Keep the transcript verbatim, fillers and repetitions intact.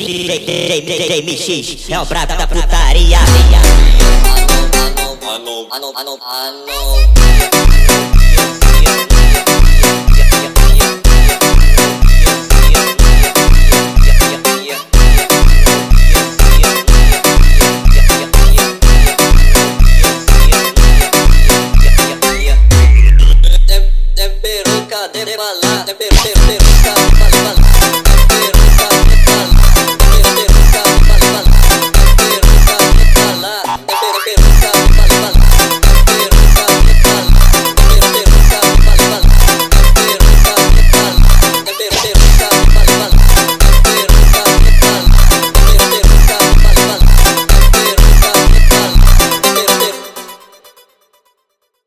J M X é o brabo da putaria. Ano, ano, ano, ano, ano. Tempero, cadê bala? Tempero, tempero, cadê